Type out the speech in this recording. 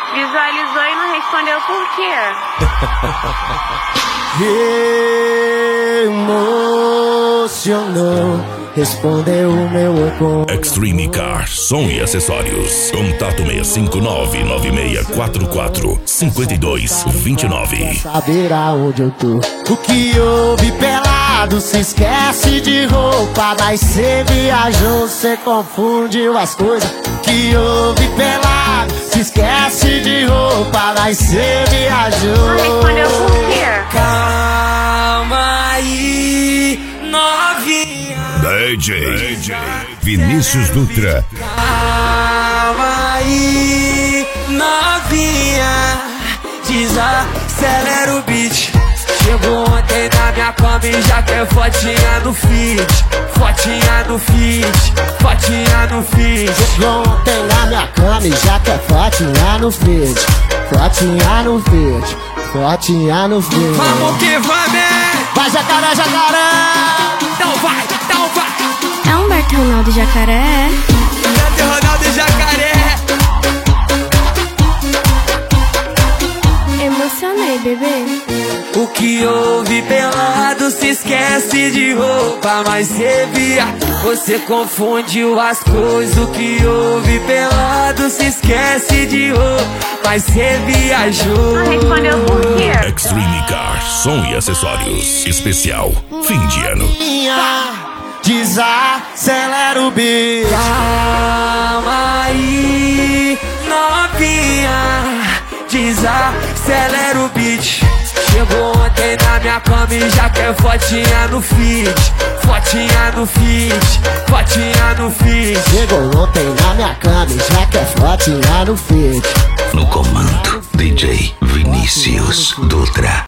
Visualizou e não respondeu por quê? Emocionou, respondeu o meu ocon. Extreme Car, som e acessórios. Contato 659-9644-5229. Saber aonde eu tô. O que houve pelado, se esquece de roupa. Mas cê viajou, cê confundiu as coisas. O que houve pelado, se esquece de roupa. Mas cê viajou. Não respondeu por quê? Calma aí, novinha. DJ Vinícius Dutra. Calma aí, novinha. Desacelera o beat. Chegou ontem na minha cama e já quer fotinha no feed. Fotinha no feed, fotinha no feed. Chegou ontem na minha cama e já quer fotinha no feed. Fotinha no feed, fotinha no feed. Vamos que vamos! Vai jacaré, jacaré! Então vai, então vai! É Humberto Ronaldo Jacaré. Cadê Ronaldo Jacaré? Emocionei, bebê. O que houve pelado se esquece de roupa. Mas você confundiu as coisas. O que houve pelado se esquece de roupa. Mas você viajou. Não respondeu por quê? Extreme Car, som e acessórios. Especial fim de ano. Desacelera o beat. Calma aí, novinha. Desacelera o beat. Chegou ontem na minha cama e já quer fotinha no feed. Fotinha no feed, fotinha no feed. Chegou ontem na minha cama e já quer fotinha no feed. No comando, DJ Vinícius Dutra.